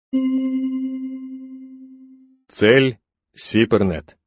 Цель — Сипернет.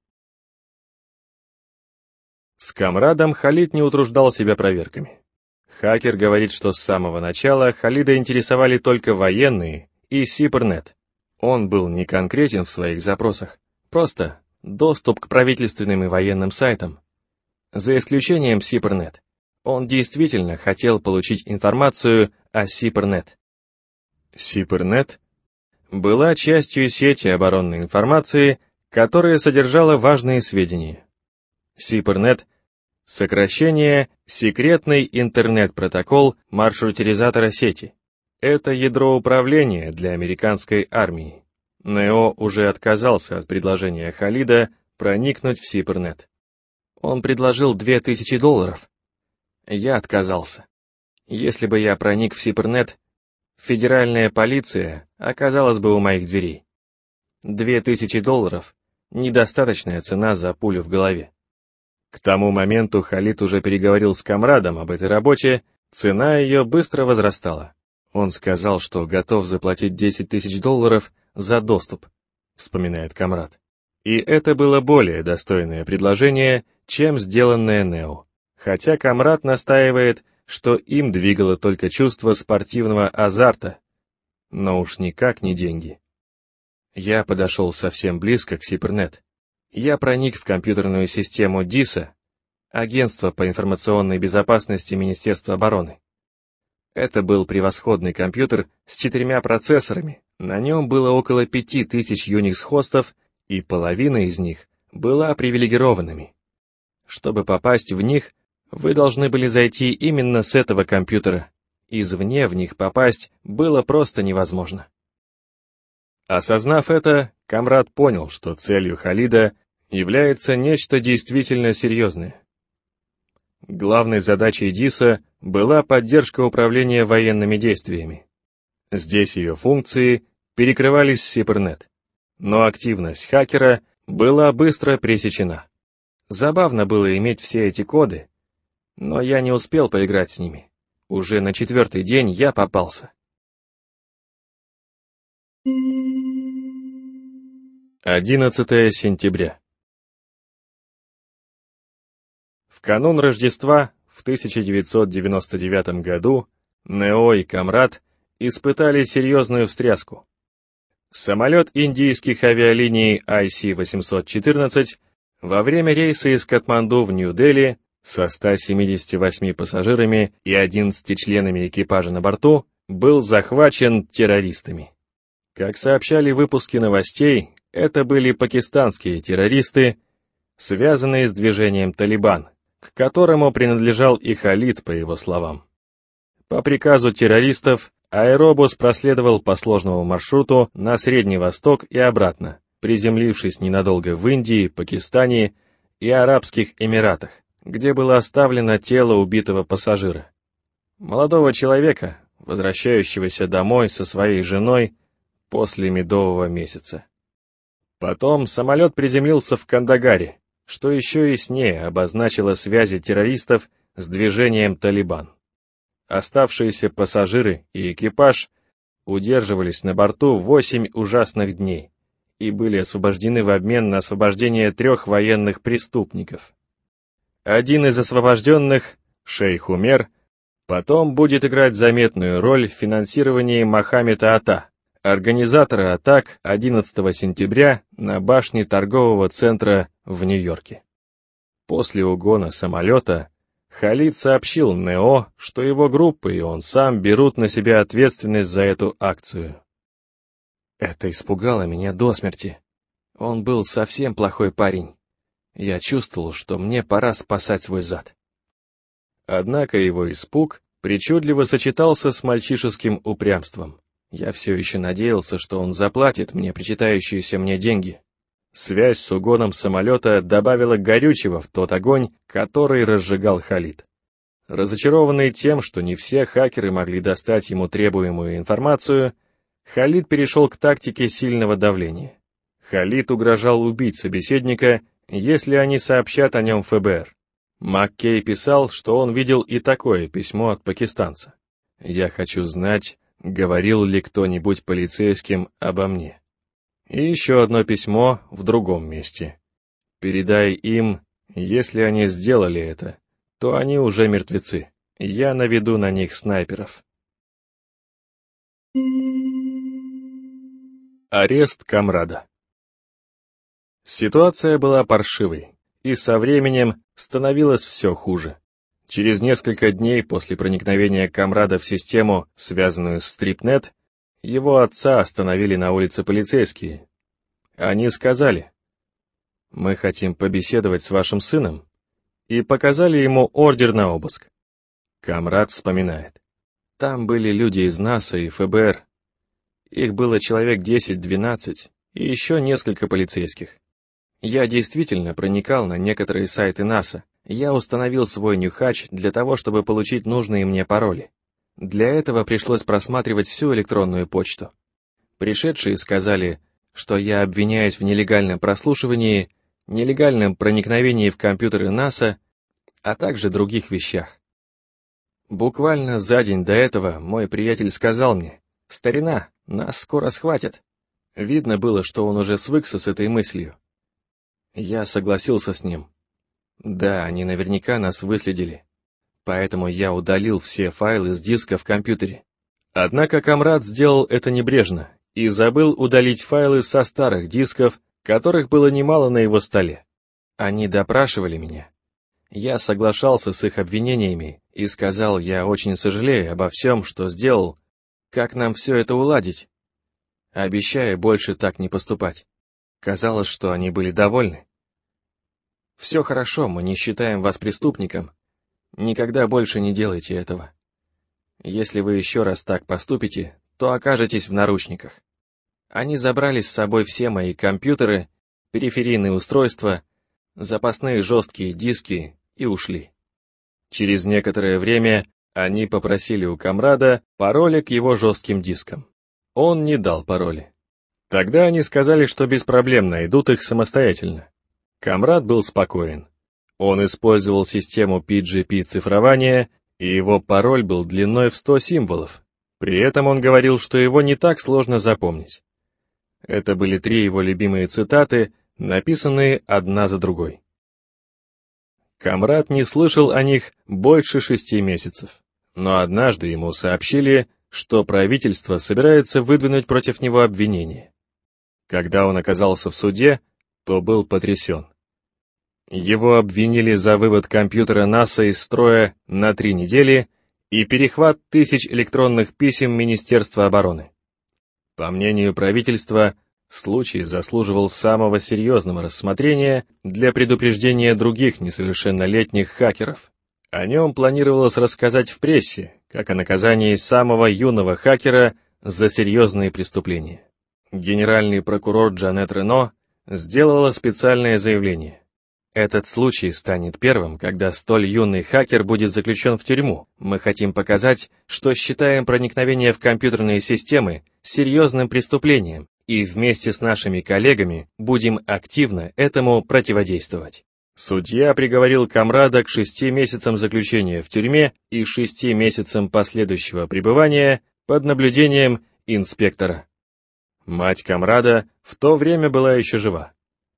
С Камрадом Халид не утруждал себя проверками. Хакер говорит, что с самого начала Халида интересовали только военные и Сипернет. Он был не конкретен в своих запросах, просто доступ к правительственным и военным сайтам. За исключением Сипернет. Он действительно хотел получить информацию о Сипернет. Сипернет была частью сети оборонной информации, которая содержала важные сведения. Сипернет — сокращение «Секретный интернет-протокол маршрутизатора сети». Это ядро управления для американской армии. Нео уже отказался от предложения Халида проникнуть в Сипернет. Он предложил $2000. Я отказался. Если бы я проник в Сипернет, федеральная полиция оказалась бы у моих дверей. $2000 — недостаточная цена за пулю в голове. К тому моменту Халид уже переговорил с Камрадом об этой работе, цена ее быстро возрастала. Он сказал, что готов заплатить $10 000 за доступ, вспоминает Камрад. И это было более достойное предложение, чем сделанное Нео. Хотя Камрад настаивает, что им двигало только чувство спортивного азарта, но уж никак не деньги. Я подошел совсем близко к Сипернет. Я проник в компьютерную систему ДИСа, Агентство по информационной безопасности Министерства обороны. Это был превосходный компьютер с 4 процессорами, на нем было около 5000 Unix-хостов, и половина из них была привилегированными. Чтобы попасть в них, вы должны были зайти именно с этого компьютера. Извне в них попасть было просто невозможно. Осознав это, Камрад понял, что целью Халида является нечто действительно серьезное. Главной задачей ДИСа была поддержка управления военными действиями. Здесь ее функции перекрывались с Сипернет, но активность хакера была быстро пресечена. Забавно было иметь все эти коды, но я не успел поиграть с ними. Уже на 4-й день я попался. 11 сентября. В канун Рождества в 1999 году Нео и Камрад испытали серьезную встряску. Самолет индийских авиалиний IC-814 во время рейса из Катманду в Нью-Дели со 178 пассажирами и 11 членами экипажа на борту был захвачен террористами. Как сообщали выпуски новостей, это были пакистанские террористы, связанные с движением «Талибан», к которому принадлежал и Халид, по его словам. По приказу террористов, аэробус проследовал по сложному маршруту на Средний Восток и обратно, приземлившись ненадолго в Индии, Пакистане и Арабских Эмиратах, где было оставлено тело убитого пассажира. Молодого человека, возвращающегося домой со своей женой после медового месяца. Потом самолет приземлился в Кандагаре, что еще яснее обозначило связи террористов с движением «Талибан». Оставшиеся пассажиры и экипаж удерживались на борту 8 ужасных дней и были освобождены в обмен на освобождение 3 военных преступников. Один из освобожденных, шейх Умер, потом будет играть заметную роль в финансировании Мохаммеда Ата, организатора атак 11 сентября на башне торгового центра в Нью-Йорке. После угона самолета Халид сообщил Нео, что его группа и он сам берут на себя ответственность за эту акцию. Это испугало меня до смерти. Он был совсем плохой парень. Я чувствовал, что мне пора спасать свой зад. Однако его испуг причудливо сочетался с мальчишеским упрямством. Я все еще надеялся, что он заплатит мне причитающиеся мне деньги. Связь с угоном самолета добавила горючего в тот огонь, который разжигал Халид. Разочарованный тем, что не все хакеры могли достать ему требуемую информацию, Халид перешел к тактике сильного давления. Халид угрожал убить собеседника, если они сообщат о нем ФБР. Маккей писал, что он видел и такое письмо от пакистанца. «Я хочу знать, говорил ли кто-нибудь полицейским обо мне. И еще одно письмо в другом месте. Передай им, если они сделали это, то они уже мертвецы. Я наведу на них снайперов. Арест Камрада. Ситуация была паршивой, и со временем становилось все хуже. Через несколько дней после проникновения Камрада в систему, связанную с Stripnet, его отца остановили на улице полицейские. Они сказали: «Мы хотим побеседовать с вашим сыном», и показали ему ордер на обыск. Камрад вспоминает: «Там были люди из НАСА и ФБР. Их было человек 10-12 и еще несколько полицейских. Я действительно проникал на некоторые сайты НАСА. Я установил свой нюхач для того, чтобы получить нужные мне пароли. Для этого пришлось просматривать всю электронную почту. Пришедшие сказали, что я обвиняюсь в нелегальном прослушивании, нелегальном проникновении в компьютеры НАСА, а также других вещах. Буквально за день до этого мой приятель сказал мне: «Старина, нас скоро схватят». Видно было, что он уже свыкся с этой мыслью. Я согласился с ним. Да, они наверняка нас выследили. Поэтому я удалил все файлы с диска в компьютере. Однако Камрад сделал это небрежно и забыл удалить файлы со старых дисков, которых было немало на его столе. Они допрашивали меня. Я соглашался с их обвинениями и сказал: я очень сожалею обо всем, что сделал, как нам все это уладить. Обещаю больше так не поступать. Казалось, что они были довольны. Все хорошо, мы не считаем вас преступником. Никогда больше не делайте этого. Если вы еще раз так поступите, то окажетесь в наручниках. Они забрали с собой все мои компьютеры, периферийные устройства, запасные жесткие диски и ушли. Через некоторое время они попросили у Камрада пароли к его жестким дискам. Он не дал пароли. Тогда они сказали, что без проблем найдут их самостоятельно. Камрад был спокоен. Он использовал систему PGP-цифрования, и его пароль был длиной в 100 символов. При этом он говорил, что его не так сложно запомнить. Это были 3 его любимые цитаты, написанные одна за другой. Камрад не слышал о них больше 6 месяцев, но однажды ему сообщили, что правительство собирается выдвинуть против него обвинение. Когда он оказался в суде, то был потрясен. Его обвинили за вывод компьютера НАСА из строя на 3 недели и перехват тысяч электронных писем Министерства обороны. По мнению правительства, случай заслуживал самого серьезного рассмотрения для предупреждения других несовершеннолетних хакеров. О нем планировалось рассказать в прессе, как о наказании самого юного хакера за серьезные преступления. Генеральный прокурор Джанет Рено сделала специальное заявление. Этот случай станет первым, когда столь юный хакер будет заключен в тюрьму. Мы хотим показать, что считаем проникновение в компьютерные системы серьезным преступлением, и вместе с нашими коллегами будем активно этому противодействовать. Судья приговорил Камрада к 6 месяцам заключения в тюрьме и 6 месяцам последующего пребывания под наблюдением инспектора. Мать Камрада в то время была еще жива.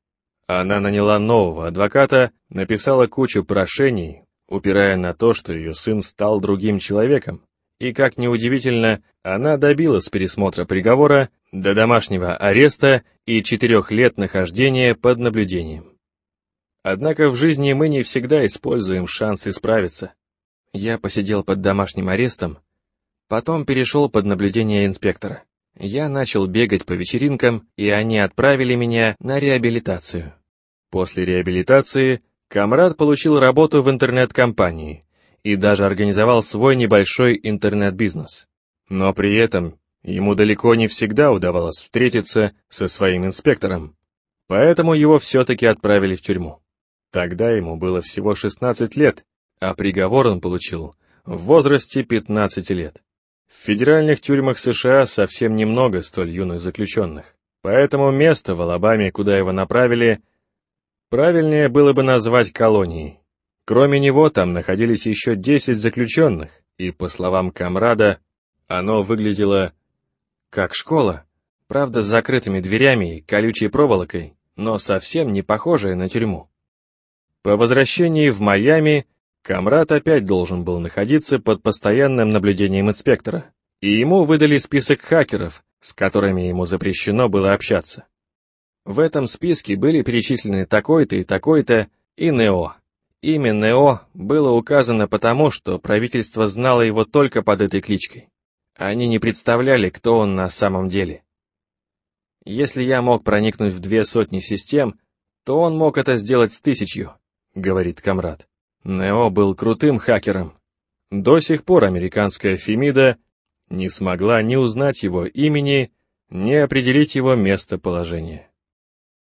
Она наняла нового адвоката, написала кучу прошений, упирая на то, что ее сын стал другим человеком, и, как ни удивительно, она добилась пересмотра приговора до домашнего ареста и 4 лет нахождения под наблюдением. Однако в жизни мы не всегда используем шанс исправиться. Я посидел под домашним арестом, потом перешел под наблюдение инспектора. Я начал бегать по вечеринкам, и они отправили меня на реабилитацию. После реабилитации Камрад получил работу в интернет-компании и даже организовал свой небольшой интернет-бизнес. Но при этом ему далеко не всегда удавалось встретиться со своим инспектором, поэтому его все-таки отправили в тюрьму. Тогда ему было всего 16 лет, а приговор он получил в возрасте 15 лет. В федеральных тюрьмах США совсем немного столь юных заключенных, поэтому место в Алабаме, куда его направили, правильнее было бы назвать колонией. Кроме него там находились еще 10 заключенных, и, по словам Камрада, Оно выглядело как школа, правда с закрытыми дверями и колючей проволокой, но совсем не похожее на тюрьму. По возвращении в Майами Камрад опять должен был находиться под постоянным наблюдением инспектора, и ему выдали список хакеров, с которыми ему запрещено было общаться. В этом списке были перечислены такой-то и такой-то и Нео. Имя Нео было указано потому, что правительство знало его только под этой кличкой. Они не представляли, кто он на самом деле. Если я мог проникнуть в 200 систем, то он мог это сделать с 1000, говорит Камрад. Нео был крутым хакером. До сих пор американская Фемида не смогла ни узнать его имени, ни определить его местоположение.